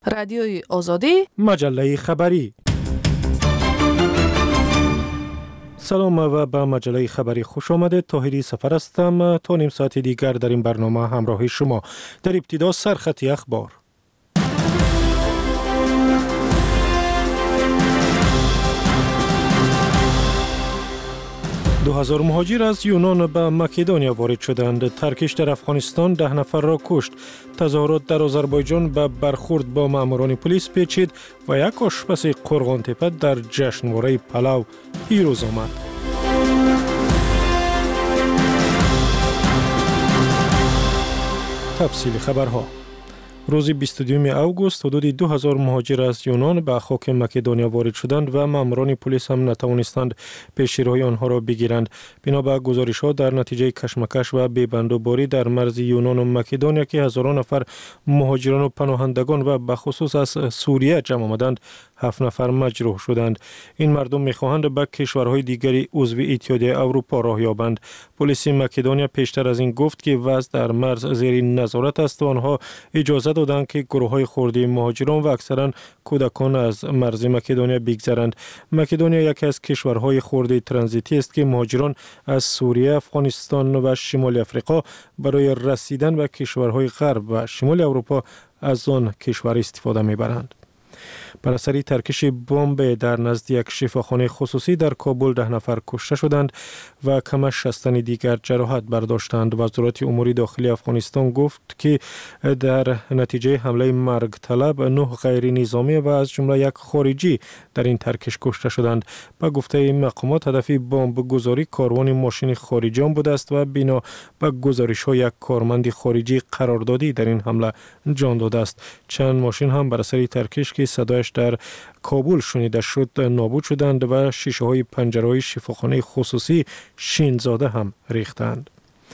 رادیوی آزادی، مجله خبری. سلام و به مجله خبری خوش آمده. طاهری سفر هستم. تا نیم ساعت دیگر در این برنامه همراه شما. در ابتدا سرخط اخبار. 2000 مهاجر از یونان به مکدونیا وارد شدند. ترکش در افغانستان 10 نفر را کشت. تظاهرات در آذربایجان به برخورد با ماموران پلیس پیچید و یک آشپز قرغان تپه در جشنواره پلاو پیروز آمد. تفصیل خبرها. روز 22 اوگوست حدود 2000 مهاجر از یونان به خاک مکدونیا وارد شدند و ماموران پلیس هم نتوانستند پیشروی آنها را بگیرند. بنا به گزارش‌ها در نتیجه کشمکش و ببندوباری در مرز یونان و مکدونیا که هزاران نفر مهاجران و پناهندگان و به خصوص از سوریه جمع آمدند، 7 نفر مجروح شدند. این مردم می‌خواهند به کشورهای دیگری عضو اتحادیه اروپا راه یابند. پلیس مکدونیا پیشتر از این گفت که وضع در مرز زیر نظارت است و آنها اجازه دادند که گروه‌های خردی مهاجران و اکثرا کودکان از مرز مکدونیا بگذرند. مکدونیا یکی از کشورهای خردی ترانزیتی است که مهاجران از سوریه، افغانستان و شمال افریقا برای رسیدن به کشورهای غرب و شمال اروپا از آن کشور استفاده می‌برند. بر اثر ترکش بمب در نزد یک شفاخانه خصوصی در کابل 10 نفر کشته شدند و کم 60 دیگر جراحت برداشتند. وزارت امور داخلی افغانستان گفت که در نتیجه حمله مرگ طلب 9 غیر نظامی و از جمله یک خارجی در این ترکش کشته شدند. به گفته مقامات هدف بمب گذاری کاروان ماشین خارجیان بوده است و بنا به گزارش‌ها یک کارمند خارجی قراردادی در این حمله جان داده است. چند ماشین هم بر اثر ترکش که صدایش در کابل شنیده شد نابود شدند و شیشه‌های پنجره‌های شفاخانه خصوصی شینزاده هم ریختند.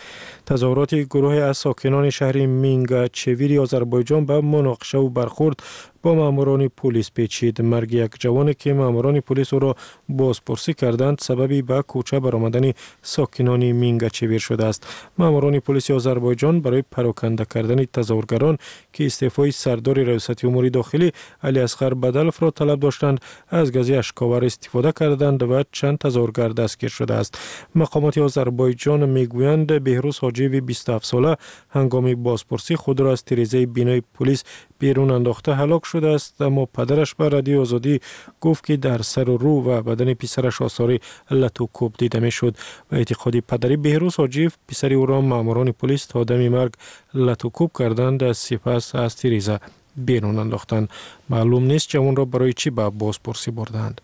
تظاهرات گروه از ساکنان شهر مینگاچویری آذربایجان به مناقشه و برخورد با ماموران پلیس پیچید. مرگ یک جوان که ماموران پلیس او را بازپرسی کردند سببی به کوچه برآمدن ساکنان مینگاچویر شده است. ماموران پلیس آذربایجان برای پراکنده کردن تظاهرگران که استعفای سردار ریاست امور داخلی علی اصغر بدلف را طلب داشتند از گاز اشک‌آور استفاده کردند و چند تظاهرگر دستگیر شده است. مقامات آذربایجان میگویند بهروز حاجی 27 ساله هنگام بازپرسی خود را از تریزه بینای پلیس بیرون انداخته هلاک شده است، اما پدرش به رادیو آزادی گفت که در سر و رو و بدن پسرش آثار لط و کوب دیده میشد و اعتقادی پدری بهروز حاجی پسر او را ماموران پلیس تا دم مرگ لط و کوب کردند، سپس از تریزه بیرون انداختند. معلوم نیست جوان را برای چی به بازپرسی بردند.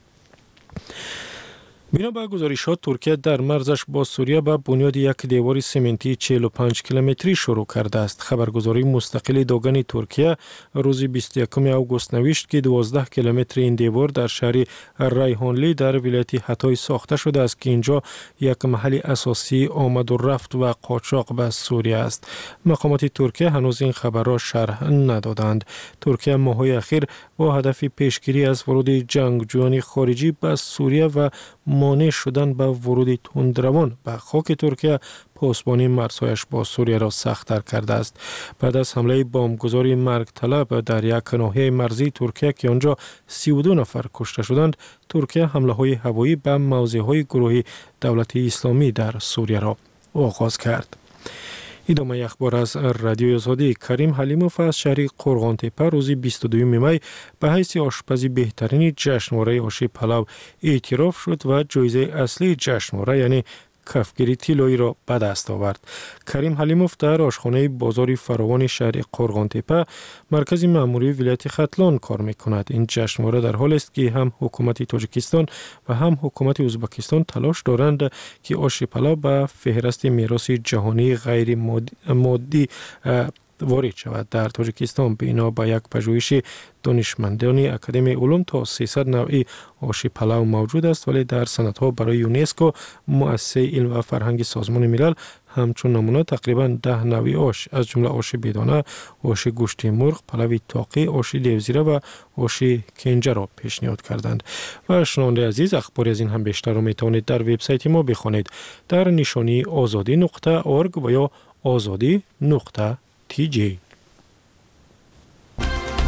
بنا به گزارشات ترکیه در مرزش با سوریه به بنیاد یک دیوار سمنتی 45 کیلومتری شروع کرده است. خبرگزاری مستقل داگن ترکیه روز 21 اوگوست نوشت که 12 کیلومتر این دیوار در شهر ریحانلی در ولایت حتای ساخته شده است که اینجا یک محل اساسی آمد و رفت و قاچاق به سوریه است. مقامات ترکیه هنوز این خبر را شرح ندادند. ترکیه ماه‌های اخیر با هدف پیشگیری از ورود جنگجویان خارجی به سوریه و مانع شدن به ورود تندروان به خاک ترکیه پاسبانی مرزهایش با سوریه را سخت‌تر کرده است. بعد از حمله بمبگذاری مرگ طلب در یک ناحیه مرزی ترکیه که آنجا 32 نفر کشته شدند، ترکیه حمله‌های هوایی به موضع‌های گروه دولت اسلامی در سوریه را آغاز کرد. ادامه اخبار از رادیو آزادی. کریم حلیموف از شهر قرغان تپه روز 22 می به حیث آشپز بهترین جشنواره آش پلاو اعتراف شد و جایزه اصلی جشنواره یعنی کفگیری طلایی را به دست آورد. کریم حلیموف در آشخانه بازار فراوان شهر قرغان تپه مرکز مأموری ولایت ختلان کار می‌کند. این جشنواره در حال است که هم حکومت تاجیکستان و هم حکومت ازبکستان تلاش دارند که آش پلاو به فهرست میراث جهانی غیر مادی وارد شود. در تاجیکستان بنا به یک پژوهش دانشمندان اکادمی علوم تا 300 نوع آش پلاو موجود است، ولی در سندها برای یونسکو مؤسسه علم و فرهنگ سازمان ملل همچون نمونه تقریبا 10 نوع آش از جمله آش بدانه، آش گوشت مرغ، پلو تاقی، آش دیوزیره و آش کنجه را پیشنهاد کردند. و شنونده عزیز، اخباری از این هم بیشتر را میتوانید در وبسایت ما بخوانید در نشانی azadi.org و یا azadi.tj.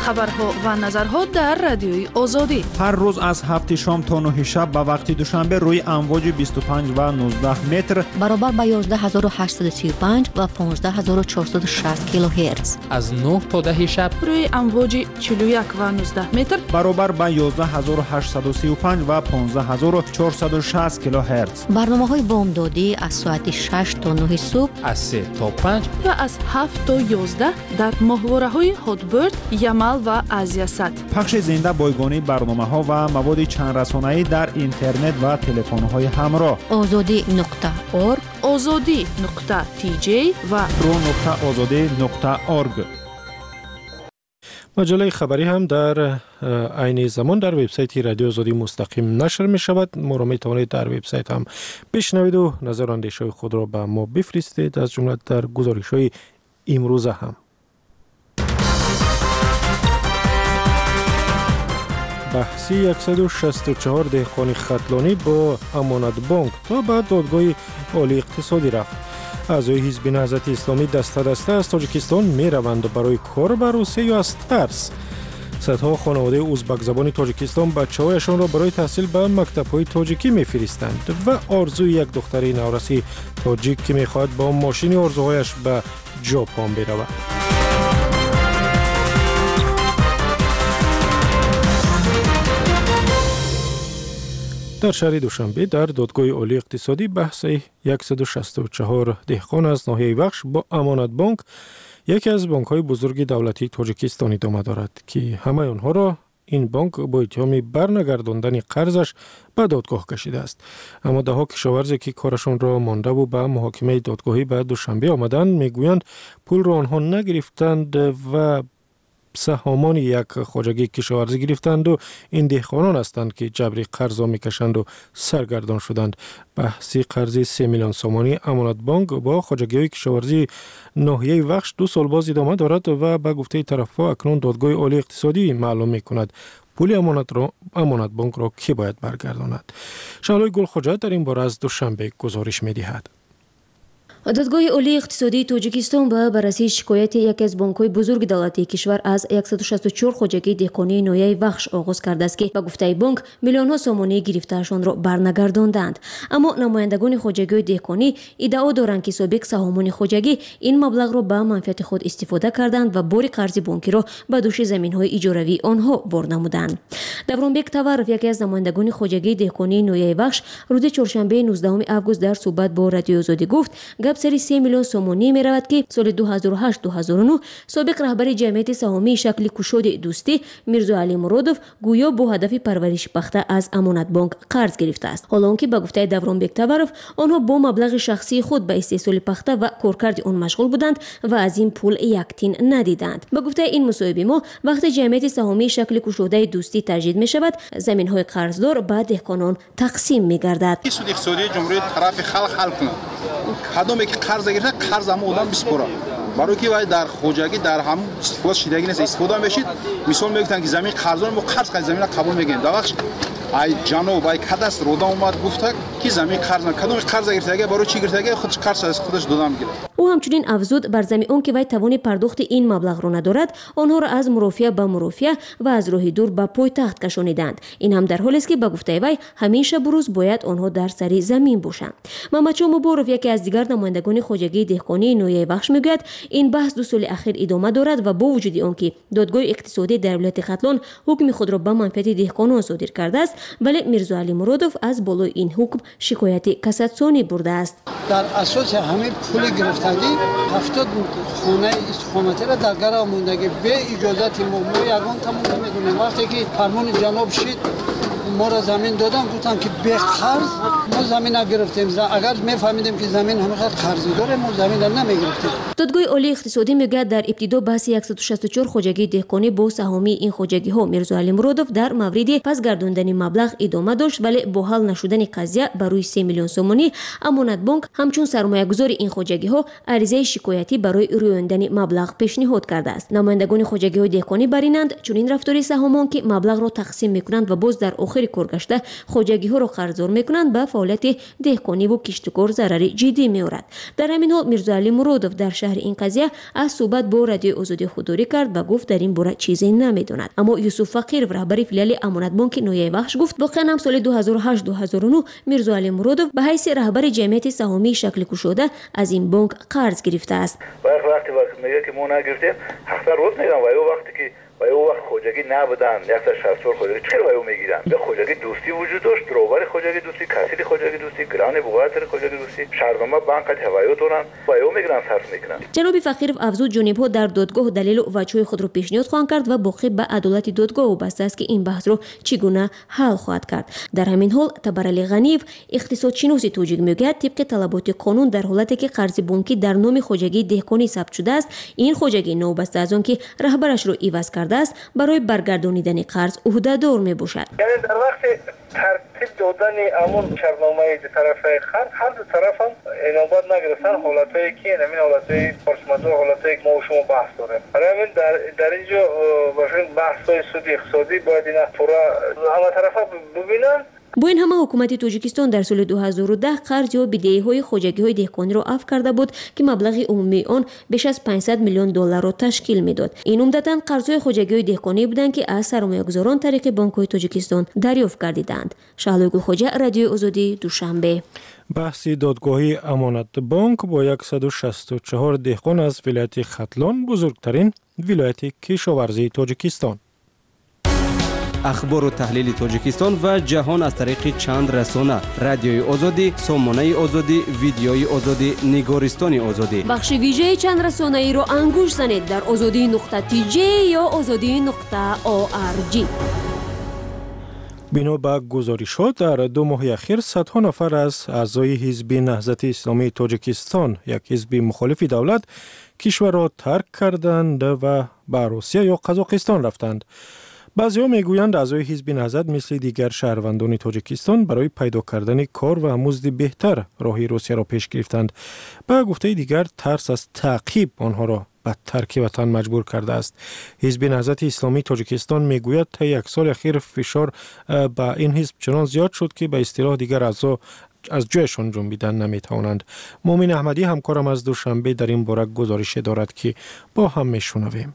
خبرها و نظرها در رادیوی آزادی. هر روز از 7 شام تا 9 شب به وقت دوشنبه روی امواج 25 و 19 متر برابر با 11835 و 15460 کیلوهرتز. از 9 تا 10 شب روی امواج 41 و 19 متر برابر با 11835 و 15460 کیلوهرتز. برنامه‌های بامدادی از ساعت 6 تا 9 صبح، از 3 تا 5 و از 7 تا 11 در ماهواره‌های هاتبرد، یمل و آزیاسات. پخش زنده بایگانی برنامه‌ها و مواد چند رسانه‌ای در اینترنت و تلفن‌های همراه. azadi.org، azadi.tj و pro.azadi.org. مجله خبری هم در عین زمان در وبسایت رادیو آزادی مستقیم نشر می شود. ما را می توانید در وبسایت هم بشنوید و نظر و اندیشه خود را به ما بفرستید، از جمله در گزارش های امروز هم. بحثی 164 دهقان ختلانی با امانت بانک تا به دادگاه عالی اقتصادی رفت. اعضای حزب نهضت اسلامی دسته دسته از تاجیکستان می روند برای کار به روسیه یا از ترس. صدها خانواده ازبک زبان تاجیکستان بچه‌هایشان را برای تحصیل به مکتب‌های تاجیکی می‌فرستند و آرزوی یک دختر نورسی تاجیک که می‌خواهد با ماشین آرزوهایش به ژاپن برود. در شهر دوشنبه در دادگاه عالی اقتصادی بحث 164 دهقان از ناحیه وخش با امانت بانک، یکی از بانک‌های بزرگ دولتی تاجیکستان ادامه دارد که همه آنها را این بانک با اتهام برنگرداندن قرضش به دادگاه کشیده است. اما دهها کشاورزی که کارشان را مانده و به محاکمه دادگاهی به دوشنبه آمدند میگویند پول را آنها نگرفتند و سهامان یک خواجگی کشاورزی گرفتند و این دهقانان هستند که جبری قرضا میکشند و سرگردان شدند. بحثی قرض 3 میلیون سومانی امانت بانک با خواجگی های کشاورزی ناحیه وخش 2 سال باز ادامه دارد و به گفته طرفها اکنون دادگاه عالی اقتصادی معلوم میکند پول امانت بانک را کی باید برگرداند. شعلای گلخواجه در این باره از دوشنبه گزارش میدهد. دادگاه عالی اقتصادی تاجیکستان به بررسی شکایت یکی از بانک‌های بزرگ دولتی کشور از 164 خواجگی دهقانی ناحیه وخش آغاز کرده است که به گفته بانک میلیون‌ها سومانی گرفته‌شان را برنگرداندند. اما نمایندگان خواجگی دهقانی ادعا دارند که سابق سهامان خواجگی این مبلغ را به منفعت خود استفاده کردند و بار قرض بانکی را به دوش زمین‌های اجاروی آنها بار نمودند. دورانبک تورف یکی از نمایندگان خواجگی دهقانی ناحیه وخش روز چهارشنبه 19 آگوست در صحبت با رادیو آزادی گفت گپ سری 3 میلیون سومانی می رود که سال 2008-2009 سابق رهبر جمعیت سهامی شکل کشاد دوستی میرزا علی مرادوف گویا با هدف پرورش پخته از امانت بانک قرض گرفته است. حالا آنکه به گفته دورانبک تورف آنها با مبلغ شخصی خود به استحصال پخته و کارکرد آن مشغول بودند و از این پول یک تین ندیدند. به گفته این مصاحبه ما وقتی جمعیت سهامی شکل کشاده دوستی تجدید می شود زمین های قرضدار به دهقانان تقسیم می گردد. سود اقتصادی جمهوری طرف خلق حل کنند. کدومی که قرض گرفته قرض هم آدم بسپاره برای که باید در خواجگی در هم استفاده شدگی نیست استفاده میشید. مثال میگفتن که زمین قرضدار ما قرض خرید زمین قبول میگیم داغش ای جناب ای کداستر رودا اومد گفت که زمین قرض کدوم قرض گرفته برای چی گرفته خودش قرض از خودش دادم میگیره. او همچنین افزود بر زمین اون که باید توان پرداخت این مبلغ را ندارد آنها را از مرافعه به مرافعه و از راه دور به پایتخت کشانیدند. این هم در حالی است که به گفته وی همیشه بروز باید آنها در سر زمین باشند. محمد مبارک یکی از دیگر نمایندگان خواجگی دهقانی ناحیه وخش میگوید این بحث 2 سال اخیر ادامه دارد و با وجود آنکه دادگاه اقتصادی در ولایت ختلان حکم خود را به منفعت دهقانان صادر کرده است ولی میرزا علی مرادوف از بالای این حکم شکایت کاساسیونی برده است. در اساس همین پول گرفتگی 70 خانه استخامتی را در گرم موندگی به اجازت ما یگان تمام میدونیم. وقتی که فرمان جناب شد ما را زمین دادن گفتن که به قرض ما زمین نگرفتیم. اگر میفهمیدیم که زمین همینقدر قرضی داره ما زمین را نمیگرفتیم. دادگاه عالی اقتصادی میگه در ابتدا بحث 164 خواجگی دهقانی با سهامی این خواجگی ها میرزا علی مرادوف در مورد پس گرداندن مبلغ ادامه داشت ولی با حل نشدن قضیه بر روی 3 میلیون سومانی امانت بانک همچون سرمایه‌گذار این خواجگی ها عریضه شکایتی برای رویاندن مبلغ پیشنهاد کرده است. نمایندگان خواجگی های دهقانی برینند چون این رفتاری سهامان که مبلغ را تقسیم میکنند و باز در اواخر کارگشته خوجگی ها را قرضدار میکنند به فعالیت دهقانی و کشتکار ضرری جدی میآورد. در همین حال میرزا علی مرادوف در شهر این قضیه از صحبت با رادیو آزادی خودداری کرد و گفت در این باره چیزی نمیداند. اما یوسف فقیرov رهبر فیلیال امانت بانک نویای وخش گفت واقعا هم سال 2008-2009 میرزا علی مرادوف به حیث رهبر جمعیت سهامی شکل گشوده از این بانک قرض گرفته است. وقتی میگه که ما نگرفتیم حق روز میگم و وقتی که و او وقت خوجگی نبودن 164 خوجگی چرا او میگیرن؟ به خوجگی دوستی وجود داشت، دروبر خوجگی دوستی، کسری خوجگی دوستی، گران بوغاتر خوجگی دوستی، شهرنامه بانک هوایی دارن و او میگیرن صرف میکنن. جناب فقیرov افزود جانب‌ها در دادگاه دلیل و وجه خود را پیشنهاد خواهند کرد و باقی به عدالت دادگاه وابسته است که این بحث را چگونه حل خواهد کرد. در همین حال تبرعلی غنیев اقتصادشناس توجیک میگوید طبق طلبات قانون در حالتی که قرض بانکی در نام خوجگی دهقانی ثبت شده است این خوجگی نوبسته از آن که رهبرش را عوض کرده است برای برگردانیدن قرض عهده‌دار میباشد. یعنی در وقت ترتیب دادن امون شرطنامه طرف خرج هر دو طرف هم انابت نگرفتن حالتایی که همین حالتای پرسمندور حالتایی که ما و شما بحث داریم. برای همین در اینجا بحث‌های سودی اقتصادی باید اینا پورا همه طرفا ببینن. با این همه حکومت تاجیکستان در سال 2010 قرض یا بدهی‌های خوجگی‌های دهقانی را عفو کرده بود که مبلغ عمومی آن بیش از 500 میلیون دلار را تشکیل میداد. این عمدتاً قرض‌های خوجگی‌های دهقانی بودند که از سرمایه‌گذاران طریق بانک‌های تاجیکستان دریافت کردند. شهلا گلخوجه، رادیو آزادی، دوشنبه. بحث دادگاهی امانت بانک با 164 دهقان از ولایت ختلان بزرگترین ولایت کشاورزی تاجیکستان. اخبار و تحلیل تاجیکستان و جهان از طریق چند رسانه: رادیوی آزادی، سامانه آزادی، ویدیوی آزادی، نگارستان آزادی. بخش ویژه چند رسانه ای را انگوش زنید در azadi.tj یا azadi.org. بنا به گزارشات در 2 ماه اخیر صدها نفر از اعضای حزب نهضت اسلامی تاجیکستان، یک حزب مخالف دولت، کشور را ترک کردند و به روسیه یا قزاقستان رفتند. بعضی‌ها میگویند اعضای حزب نهضت مثل دیگر شهروندان تاجیکستان برای پیدا کردن کار و مزد بهتر راه روسیه را پیش گرفتند. به گفته دیگر ترس از تعقیب آنها را به ترک وطن مجبور کرده است. حزب نهضت اسلامی تاجیکستان میگوید تا 1 سال اخیر فشار به این حزب چنان زیاد شد که به اصطلاح دیگر اعضا از جایشان جنبیدن نمیتوانند. مومن احمدی همکارم از دوشنبه در این باره گزارش دارد که با هم میشنویم.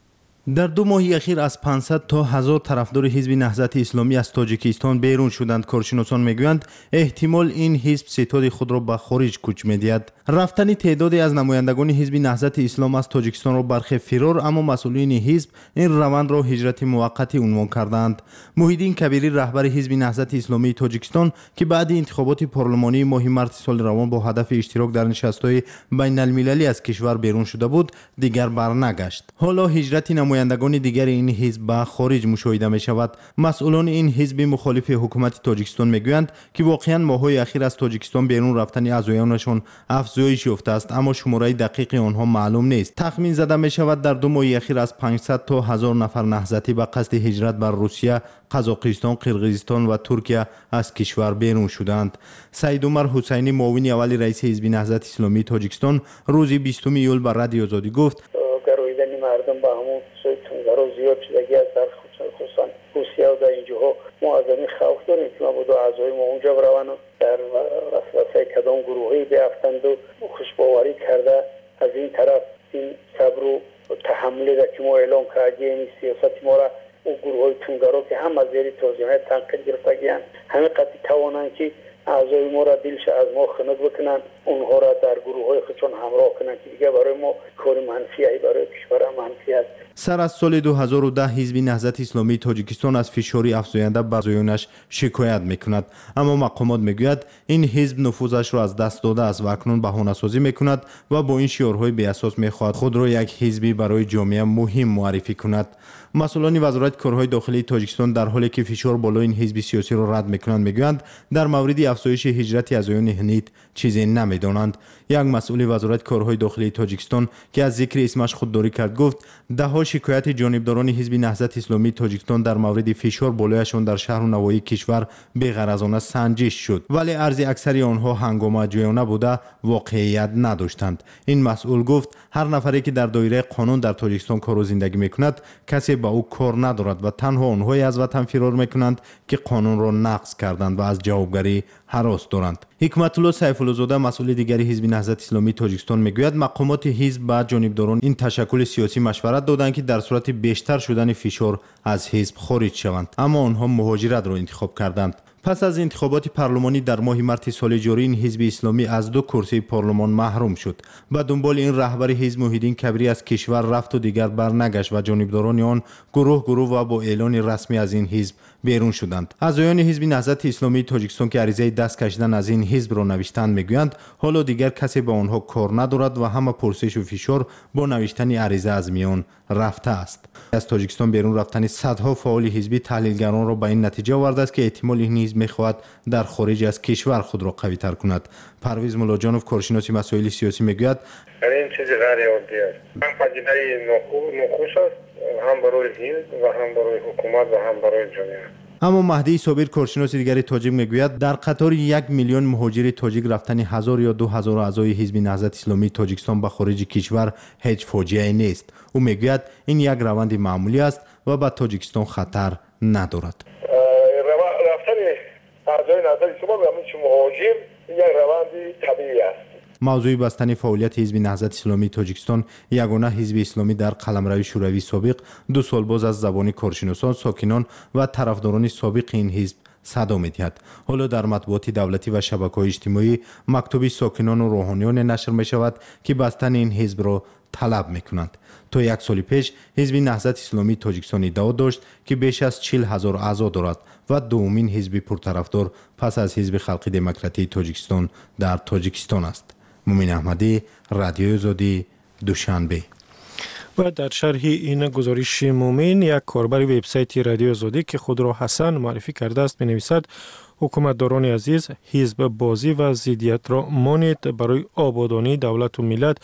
در 2 ماه اخیر از 500 تا 1000 طرفدار حزب نهضت اسلامی از تاجیکستان بیرون شدند. کارشناسان میگویند احتمال این حزب ستاد خود را به خارج کوچ میدهد. رفتن تعدادی از نمایندگان حزب نهضت اسلام از تاجیکستان را برخی فرار، اما مسئولین حزب این روند را هجرت موقتی عنوان کردند. محیدین کبیری رهبر حزب نهضت اسلامی تاجیکستان که بعد انتخابات پارلمانی ماه مارس سال روان با هدف اشتراک در نشست‌های بین المللی از کشور بیرون شده بود، دیگر برنگشت. حالا هجرت نمایندگان دیگر این حزب به خارج مشاهده می شود. مسئولان این حزب مخالف حکومت تاجیکستان میگویند که واقعا ماه‌های اخیر از تاجیکستان بیرون رفتن اعضایانشان افزایش یافته است، اما شماره دقیق آنها معلوم نیست. تخمین زده می شود در 2 ماه اخیر از 500 تا 1000 نفر نهضتی به قصد هجرت بر روسیه، قزاقستان، قرقیزستان و ترکیه از کشور بیرون شدند. سید عمر حسینی، معاون اول رئیس حزب نهضت اسلامی تاجیکستان، روز 20 ایول بر رادیو آزادی گفت مردم با همون تونگرا زیاد شدگی از در خصوصا روسیه و در اینجاها ما از این خوف داریم که ما با اعضای ما اونجا بروند در وسوسه کدام گروهی بیافتند و خوشباوری کرده. از این طرف این صبر و تحملی را که ما اعلام کردیم این سیاست ما را و گروه های تونگرا که هم از زیر توضیحات تنقید گرفتگیان همه قطعی توانند که اعضای ما را دلش از ما خنک بکنن، اونها را در گروه های خودشان همراه کنن که دیگه برای ما کار منفی ای برای کشور منفی است. سر از سال 2010 حزب نهضت اسلامی تاجیکستان از فشاری افزاینده بر اعضایانش شکایت میکند، اما مقامات میگوید این حزب نفوذش را از دست داده است و اکنون بهانه‌سازی میکند و با این شعارهای بی اساس میخواهد خود را یک حزبی برای جامعه مهم معرفی کند. مسئولان وزارت کارهای داخلی تاجیکستان در حالی که فشار بالای این حزب سیاسی را رد میکنند میگویند در مورد افزایش هجرت ازایان هند چیزی نمیدانند. یک مسئول وزارت کارهای داخلی تاجیکستان که از ذکر اسمش خودداری کرد گفت دهها شکایت جانبداران حزب نهضت اسلامی تاجیکستان در مورد فشار بالایشان در شهر و نواحی کشور بی‌غرضانه سنجش شد، ولی عرض اکثری آنها هنگامه جویانه بوده واقعیت نداشتند. این مسئول گفت هر نفری که در دایره قانون در تاجیکستان کار و زندگی میکند کسی با او کار ندارد و تنها آنهایی از وطن فرار میکنند که قانون را نقض کردند و از جوابگری هراس دارند. حکمت الله سیف الله زاده مسئول دیگری حزب نهضت اسلامی تاجیکستان میگوید مقامات حزب با جانبداران این تشکل سیاسی مشورت دادند که در صورت بیشتر شدن فشار از حزب خارج شوند، اما آنها مهاجرت را انتخاب کردند. پس از انتخابات پارلمانی در ماه مارس سال جاری این حزب اسلامی از 2 کرسی پارلمان محروم شد. به دنبال این رهبر حزب محیدین کبری از کشور رفت و دیگر برنگشت و جانبداران آن گروه و با اعلان رسمی از این حزب بیرون شدند. اعضایان حزب نهضت اسلامی تاجیکستان که عریضه دست کشیدن از این حزب را نوشتند میگویند حالا دیگر کسی با آنها کار ندارد و همه پرسش و فشار با نوشتن عریضه از میان رفته است. از تاجیکستان بیرون رفتن صدها فعال حزبی تحلیلگران را به این نتیجه آورده است که احتمال این حزب میخواهد در خارج از کشور خود را قوی تر کند. پرویز ملاجانوف کارشناس مسائل سیاسی میگوید این چیز غیر عادی است. هم پدیده ناخوش است هم برای حزب و هم برای حکومت و هم برای جامعه. اما مهدی صابر کارشناس دیگری تاجیک میگوید در قطار 1 میلیون مهاجر تاجیک رفتن 1000 یا 2000 اعضای حزب نهضت اسلامی تاجیکستان به خارج کشور هیچ فاجعه‌ای نیست. او میگوید این یک روند معمولی است و به تاجیکستان خطر ندارد. رفتن اعضای نهضت اسلامی به مهاجر یک روند طبیعی است. موضوع بستن فعالیت حزب نهضت اسلامی تاجیکستان یگانه حزب اسلامی در قلمرو شوروی سابق 2 سال باز از زبان کارشناسان، ساکنان و طرفداران سابق این حزب صدا می‌دهد. حالا در مطبوعات دولتی و شبکه‌های اجتماعی مکتوب ساکنان و روحانیان نشر می‌شود که بستن این حزب را طلب می‌کنند. تا 1 سال پیش حزب نهضت اسلامی تاجیکستان ادعا داشت که بیش از 40,000 اعضا دارد و دومین حزب پرطرفدار پس از حزب خلق دموکراتی تاجیکستان در تاجیکستان است. مومن احمدی، رادیو آزادی، دوشنبه. و در شرح این گزارش مومن یک کاربر وبسایت رادیو آزادی که خود را حسن معرفی کرده است می‌نویسد حکومتداران عزیز، حزب بازی و ضدیت را مانید، برای آبادانی دولت و ملت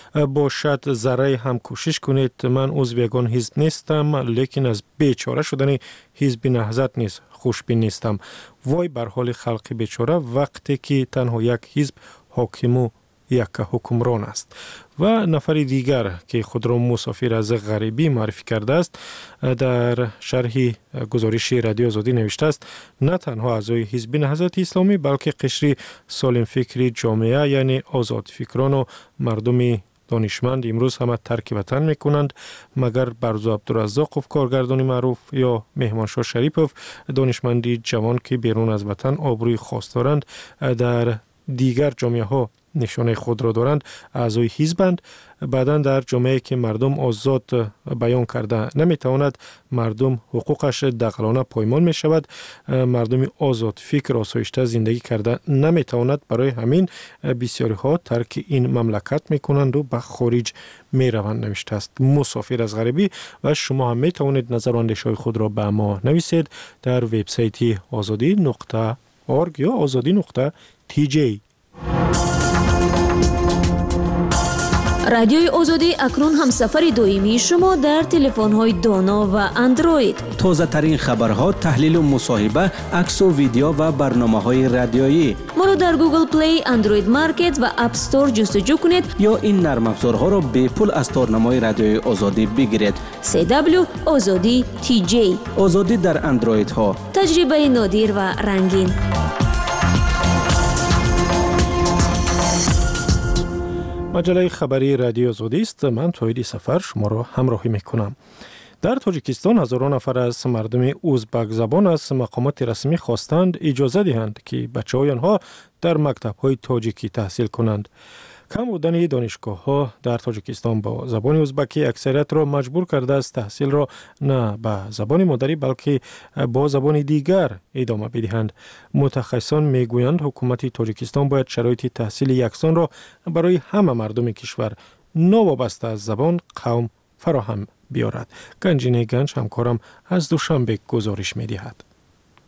باشد ذره هم کوشش کنید. من عضو یگان حزب نیستم، لیکن از بیچاره شدن حزب نهضت نیز خوشبین نیستم. وای بر حال خلق بیچاره وقتی که تنها یک حزب حاکم و یک حکمران است. و نفر دیگر که خود را مسافر از غریبی معرفی کرده است در شرح گزارش رادیو آزادی نوشته است نه تنها اعضای حزب نهضت اسلامی بلکه قشری سالم فکری جامعه یعنی آزاد فکران و مردم دانشمند امروز همه ترک وطن میکنند مگر برزو عبدالرزاقوف کارگردان معروف یا مهمانشاه شریپوف دانشمندی جوان که بیرون از وطن آبروی خاص دارند در دیگر جامعه ها نشانه خود را دارند اعضای حزبند. بعداً در جامعه که مردم آزاد بیان کرده نمیتواند مردم حقوقش دغلانه پایمال می شود، مردم آزاد فکر آسایشته زندگی کرده نمیتواند، برای همین بسیاری ها ترک این مملکت میکنند و به خارج می روند نوشته است. مسافر از غریبی. و شما هم می توانید نظر و اندیشه خود را به ما نویسید در وبسایت azadi.org یا azadi.tj. رادیوی آزادی اکنون هم سفر دائمی شما در تلفن‌های دانا و اندروید. تازه ترین خبرها، تحلیل و مصاحبه، عکس و ویدیو و برنامه‌های رادیویی. ما را در گوگل پلی، اندروید مارکت و اپ استور جستجو کنید یا این نرم افزارها را به پول از تارنمای رادیوی آزادی بگیرید. CW آزادی TJ. آزادی در اندروید ها. تجربه نادر و رنگین. مجله خبری رادیو آزادی است. من توحید سفر شما را همراهی میکنم. در تاجیکستان هزاران نفر از مردم ازبک زبان از مقامات رسمی خواستند اجازه دهند که بچه‌های آنها در مکتب‌های تاجیکی تحصیل کنند. کم بودن دانشگاه ها در تاجیکستان با زبان ازبکی اکثریت را مجبور کرده است تحصیل را نه به زبان مادری بلکه با زبان دیگر ادامه بدهند. متخصصان میگویند حکومت تاجیکستان باید شرایط تحصیل یکسان را برای همه مردم کشور نوابسته از زبان قوم فراهم بیارد. گنجینه گنج همکارم از دوشنبه گزارش می‌دهد.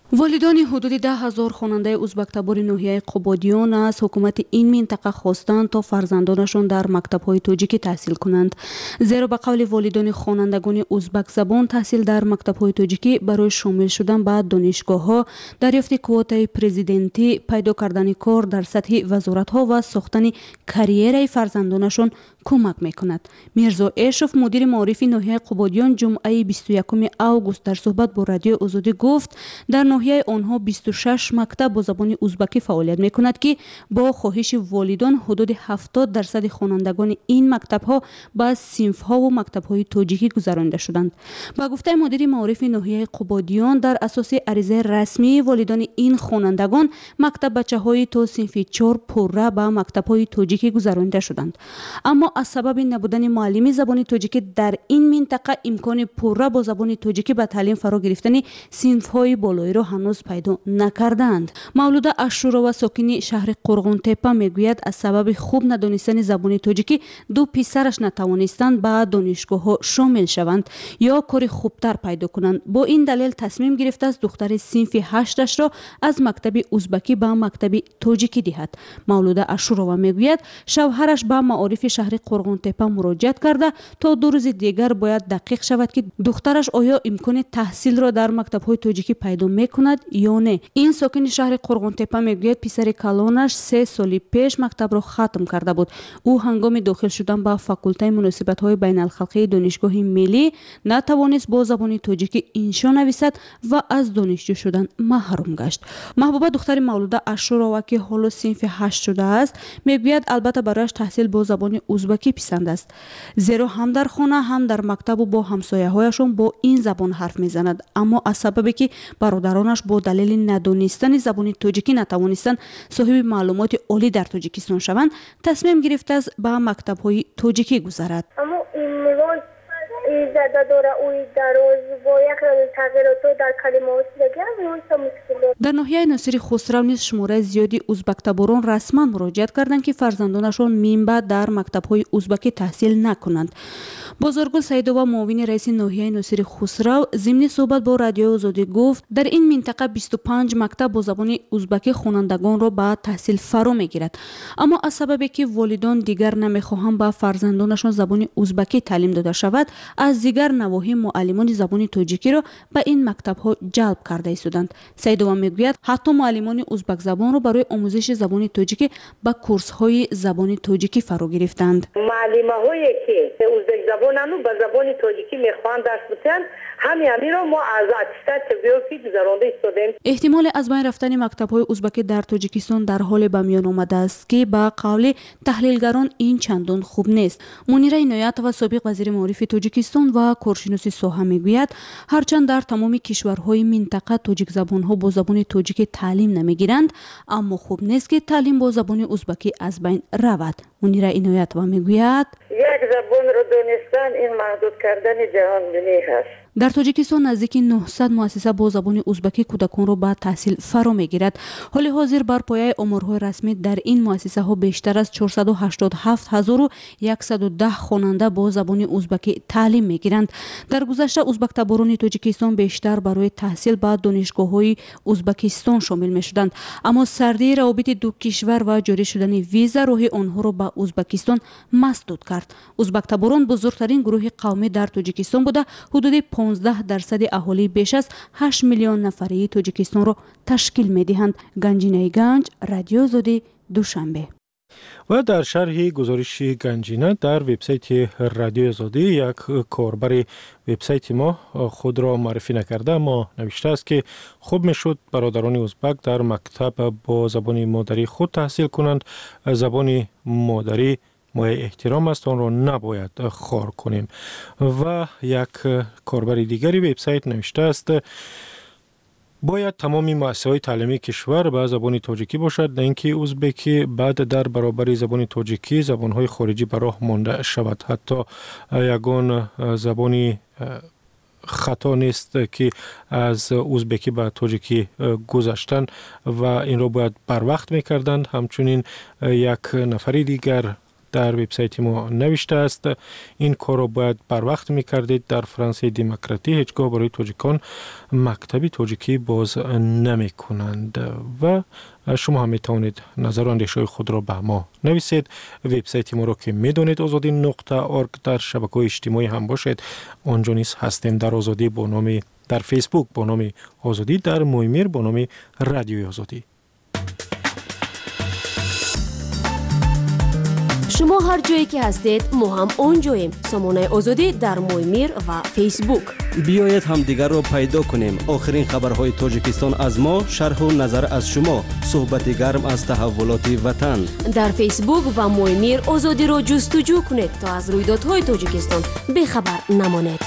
والدان حدود 10,000 خواننده ازبک تبار ناحیه قبادیان از حکومت این منطقه خواستند تا فرزندانشان در مکتب‌های تاجیکی تحصیل کنند. زیرا به قول والدان خوانندگان ازبک زبان تحصیل در مکتب‌های تاجیکی برای شامل شدن به دانشگاه‌ها، دریافت کوتای پرزیدنتی، پیدا کردن کار در سطح وزارت‌ها و ساختن کریر فرزندانشان کمک می‌کند. میرزا اشرف مدیر معارف ناحیه قبادیان جمعه 21 آگوست در صحبت با رادیو آزادی گفت در ناحیه آنها 26 مکتب با زبان ازبکی فعالیت می‌کند که با خواهش والدان حدود 70% خوانندگان این مکتب‌ها به صنف‌ها و مکتب‌های تاجیکی گذرانده شدند. با گفته مدیر معارف ناحیه قبادیان در اساس عریضه رسمی والدان این خوانندگان مکتب بچه‌های تا صنف 4 پره به مکتب‌های تاجیکی گذرانده شدند. اما از سبب نبودن معلم زبان تاجیکی در این منطقه امکان پره با زبان تاجیکی به تعلیم فرا گرفتن صنف‌های بالایی را هنوز پیدا نکردند. مولوده اشورا و ساکن شهر قرغون تپه میگوید از سبب خوب ندانستن زبان تاجیکی دو پسرش نتوانستند به دانشگاه‌ها شامل شوند یا کار خوبتر پیدا کنند. با این دلیل تصمیم گرفته است دختر صنف 8 را از مکتب ازبکی به مکتب تاجیکی دهد. مولوده اشورا میگوید شوهرش به معارف شهر قرغون تپه مراجعه کرده تا 2 روز دیگر باید دقیق شود که دخترش آیا امکان تحصیل را در مکتب‌های تاجیکی پیدا می‌کند یا نه. این ساکن شهر قرغون تپه میگوید پسر کلانش 3 سال پیش مکتب را ختم کرده بود. او هنگام داخل شدن به فاکولته مناسبت‌های بین‌الخلقی دانشگاه ملی نتوانست با زبان تاجیکی انشا نویسد و از دانشجو شدن محروم گشت. محبوبه دختر مولوده اشورا که حالا صنف 8 شده است میگوید البته برایش تحصیل با زبان ازبکی پسند است، زیرا هم در خانه هم در مکتب و با همسایه‌هایشان با این زبان حرف میزند. اما از سببی که برادرانش با دلیل ندانستن زبان تاجیکی نتوانستند صاحب معلومات عالی در تاجیکستان شوند، تصمیم گرفته است به مکتب‌های تاجیکی گذرد. اما امروز زده داره اوی دراز با یک تغییرات در کلمات دیگر در ناحیه ناصر خسرو نیز شماره زیادی ازبک تباران رسما مراجعت کردند که فرزندانشان منبع در مکتب‌های ازبکی تحصیل نکنند. بازرگل سیدوبا معاون رئیس ناحیه ناصر خسرو ضمن صحبت با رادیو آزادی گفت در این منطقه 25 مکتب با زبان ازبکی خوانندگان را به تحصیل فرا میگیرد. اما از سببی که والدان دیگر نمیخواهند به فرزندانشان زبان ازبکی تعلیم داده شود، از دیگر نواحی معلمان زبان تاجیکی را به این مکتب‌ها جلب کرده ایستادند. سیدوبا میگوید حتی معلمان ازبک زبان را برای آموزش زبان تاجیکی به کورس‌های زبان تاجیکی فرا گرفتند. معلم‌هایی که ازبک زبانو به زبان تاجیکی میخوان درس بدن، همین رو ما از اتستاد تبلیغاتی گذرانده ایستادیم. احتمال از بین رفتن مکتب‌های ازبکی در تاجیکستان در حال به میان آمده است که با قول تحلیلگران این چندان خوب نیست. منیره عنایت و سابق وزیر معارف تاجیکستان و کارشناس ساحه میگوید هرچند در تمام کشورهای منطقه تاجیک زبان‌ها با زبان تاجیکی تعلیم نمیگیرند، اما خوب نیست که تعلیم با زبان ازبکی از بین رود. منیره عنایت و میگوید یک زبان را دانستن این محدود کردن جهانبینی است. در تاجیکستان نزدیک 900 مؤسسه با زبان ازبکی کودکان را به تحصیل فرا میگیرد. حال حاضر بر پایه آمارهای رسمی در این مؤسسه ها بیشتر از 487110 خواننده با زبان ازبکی تعلیم میگیرند. در گذشته ازبک تباران تاجیکستان بیشتر برای تحصیل به دانشگاه‌های ازبکستان شامل میشدند، اما سردی روابط دو کشور و جاری شدن ویزا راه آنها را به ازبکستان مسدود کرد. ازبک تباران بزرگترین گروه قومی در تاجیکستان بوده، حدود 15% اهالی بیش از 8 میلیون نفری تاجیکستان را تشکیل می‌دهند. گنجینه گنج، رادیو آزادی، دوشنبه. و در شرح گزارش گنجینه در وبسایت رادیو آزادی یک کاربر وبسایت ما خود را معرفی نکرده اما نوشته است که خوب میشد برادران ازبک در مکتب با زبان مادری خود تحصیل کنند. زبان مادری مایه احترام است، آن را نباید خوار کنیم. و یک کاربر دیگری وبسایت نوشته است باید تمامی مؤسسه‌های تعلیمی کشور به زبان تاجیکی باشد، نه اینکه ازبکی بعد در برابر زبان تاجیکی زبان‌های خارجی به راه مانده شود. حتی یگان زبانی خطا نیست که از ازبکی به تاجیکی گذشتن و این را باید بر وقت می‌کردند. همچنین یک نفر دیگر در وبسایت ما نوشته است این کار را باید بر وقت می‌کردید. در فرانسه دموکراتی هیچگاه برای تاجیکان مکتبی تاجیکی باز نمی‌کنند. و شما هم میتوانید نظر و اندیشه خود را به ما نویسید. وبسایت ما را که میدونید azadi.org در شبکه‌های اجتماعی هم باشید. آنجا نیز هستیم در آزادی با نام در فیسبوک با نام آزادی، در مویمیر با نام رادیوی آزادی. شما هر جایی که هستید ما هم اونجاییم. سامانه آزادی در مویمیر و فیسبوک. بیایید هم دیگر را پیدا کنیم. آخرین خبرهای تاجیکستان از ما، شرح و نظر از شما، صحبت گرم از تحولات وطن. در فیسبوک و مویمیر آزادی را جستجو کنید تا از رویدادهای تاجیکستان بی‌خبر نمانید.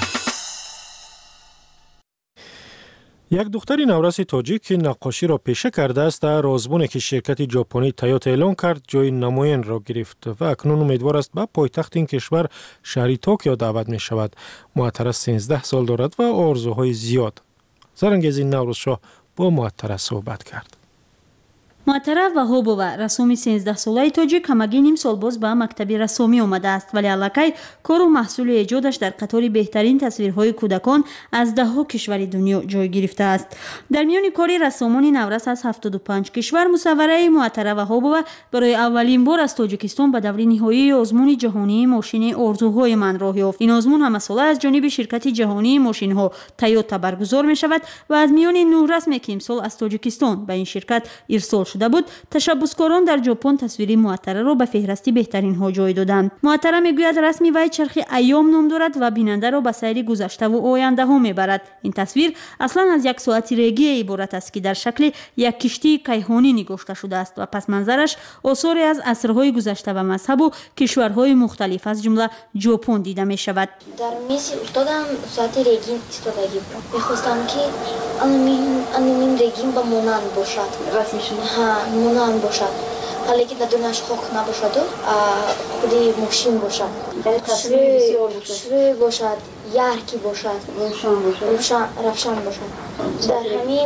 یک دختر نورس تاجیک که نقاشی را پیشه کرده است در آزمونی که شرکت ژاپنی تویوتا اعلان کرد جای نمایان را گرفت و اکنون امیدوار است به پایتخت این کشور شهر توکیو دعوت می شود. معطره 13 سال دارد و آرزوهای زیاد. زرنگیزی نوروز شاه با معطره صحبت کرد. معطره وهابова расоми 13 солаи тоҷик ҳамагӣ ним сол боз ба мактаби расомӣ омадааст, вале аллакай кору маҳсули эҷодаш дар қатори беҳтарин тасвирҳои кӯдакон аз даҳҳо кишвари дунё ҷой гирифтааст. дар миёни кори рассомони наврас аз 75 кишвар мусаввараи муаттара ваҳобова барои аввалин бор аз тоҷикистон ба даври ниҳоии озмуни ҷаҳонии мошини орзуҳои ман роҳ ёфт. ин озмун ҳамасола аз ҷониби ширкати ҷаҳонии мошинҳо Toyota баргузор мешавад ва аз миёни 9 расме ки имсол аз тоҷикистон ба ин ширкат ирсол шуда буд, ташаббускорон дар ҷопон тасвири муаттараро ба феҳристи беҳтаринҳо ҷой доданд. муаттара мегӯяд расми вай чархи айём ном дорад ва бинандаро ба сайри гузаштаву ояндаҳо мебарад. ин тасвир аслан аз як соати регия иборат аст ки дар шакли як киштии кайҳонӣ нигошта шудааст ва пасманзараш осоре аз асрҳои гузашта ва мазҳабу кишварҳои мухталиф аз ҷумла ҷопон дида мешавад. дар миси устодам соати регин истодагӣ буд. мехостам ки анумин регин ба монанд бошад, монанд бошад, ҳале ки ладунаш хок набошаду худи мошин бошад, шӯй бошад, ярки бошад, равшан бошад. дар ҳамин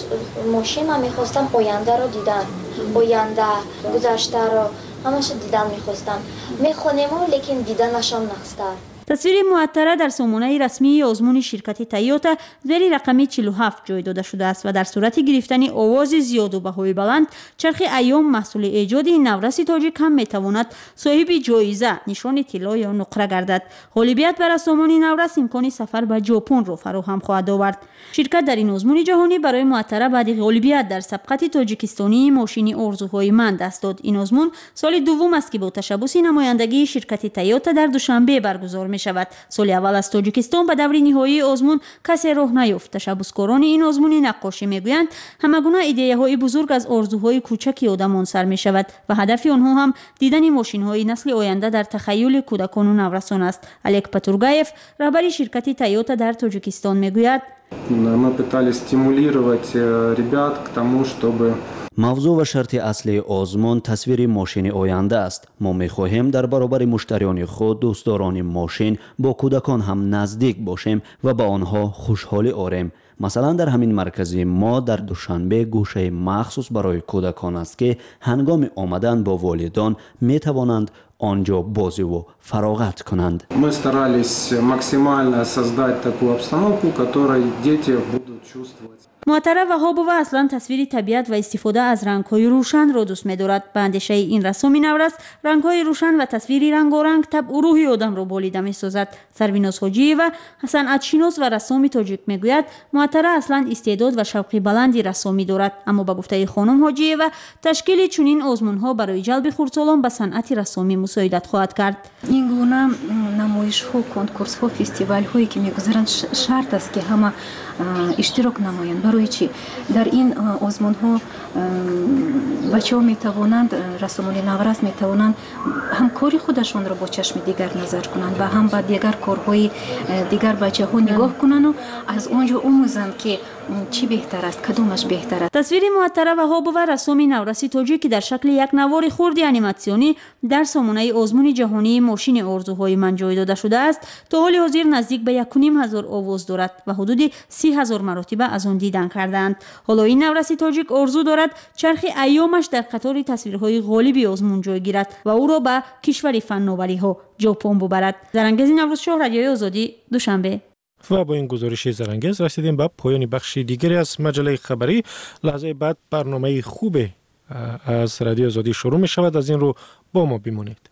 мошин ман мехостам ояндаро дидан, оянда гузаштаро ҳамаша дидан мехостам. мехонему лекин диданашам нақстар. тасвири муаттара дар сомонаи расмии озмуни ширкати Toyota зери рақами 47 ҷой дода шудааст ва дар сурати гирифтани овози зиёду баҳои баланд чархи айём маҳсули эҷоди навраси тоҷик ҳам метавонад соҳиби ҷоиза нишони тилло ё нуқра гардад. ғолибият ба рассомони наврас имкони сафар ба ҷопонро фароҳам хоҳад овард. ширкат дар ин озмуни ҷаҳонӣ барои муаттара баъди ғолибият дар сабқати тоҷикистонии мошини орзуҳои ман даст дод. ин озмун соли дуввум аст ки бо ташаббуси намояндагии ширкати Toyota дар душанбе баргузор мешавад. соли аввал аз тоҷикистон ба даври ниҳоии озмун касе роҳ наёфт. ташаббускорони ин озмуни наққошӣ мегӯянд ҳамагуна идеяҳои бузург аз орзуҳои кӯчаки одамон сар мешавад ва ҳадафи онҳо ҳам дидани мошинҳои насли оянда дар тахайюли кӯдакону наврасон аст. Олег Патургаев, раҳбари ширкати Toyota дар Тоҷикистон мегӯяд: Мы пытались стимулировать ребят к тому, чтобы мавзӯъ ва шарти аслии озмун тасвири мошини оянда аст. мо мехоҳем дар баробари муштариёни худ дӯстдорони мошин бо кӯдакон ҳам наздик бошем ва ба онҳо хушҳолӣ орем. масалан дар ҳамин маркази мо дар душанбе гӯшаи махсус барои кӯдакон аст ки ҳангоми омадан бо волидон метавонанд онҷо бозиву фароғат кунанд. Мы старались максимально создать такую обстановку, в которой дети будут чувствовать. муаттара ваҳобова аслан тасвири табиат ва истифода аз рангҳои рӯшанро дӯст медорад. ба андешаи ин рассоми наврас рангҳои рӯшан ва тасвири рангоранг табъу рӯҳи одамро болида месозад. сарвиноз ҳоҷиева, санъатшинос ва рассоми тоҷик мегӯяд муаттара аслан истеъдод ва шавқи баланди рассомӣ дорад, аммо ба гуфтаи хонум ҳоҷиева ташкили чунин озмунҳо барои ҷалби хурдсолон ба санъати рассомӣ мусоидат хоҳад кард. ин гуна намоишҳо, конкурсҳо, фестивалҳое ки мегузаранд шарт аст ки ҳама иштирок намоянд. барои чӣ? дар ин озмунҳо бачаҳо метавонанд, рассомони наврас метавонанд ҳам кори худашонро бо чашми дигар назар кунанд ва ҳам ба дигар корҳои дигар бачаҳо нигоҳ кунанду аз он ҷо омӯзанд ки чӣ беҳтар аст, кадомаш беҳтар аст. тасвири муаттара ваҳобова рассоми навраси тоҷик ки дар шакли як навори хурди аниматсионӣ дар сомонаи озмуни ҷаҳонии мошини орзуҳои ман ҷой дода шудааст. то ҳоли ҳозир наздик ба 1500 овоз дорад ва ҳудуди 30,000 маротиба аз он дидан اعلان کردند. حالا این نورسی تاجیک آرزو دارد چرخ ایامش در قطار تصویرهای غالبی آزمون جای گیرد و او را به کشور فناوری‌ها ژاپن ببرد. زرانگیز نوروز شاه، رادیوی آزادی، دوشنبه. و با این گزارش زرانگیز رسیدیم به پایان بخش دیگری از مجله خبری. لحظه بعد برنامه خوب از رادیو آزادی شروع می شود. از این رو با ما بمانید.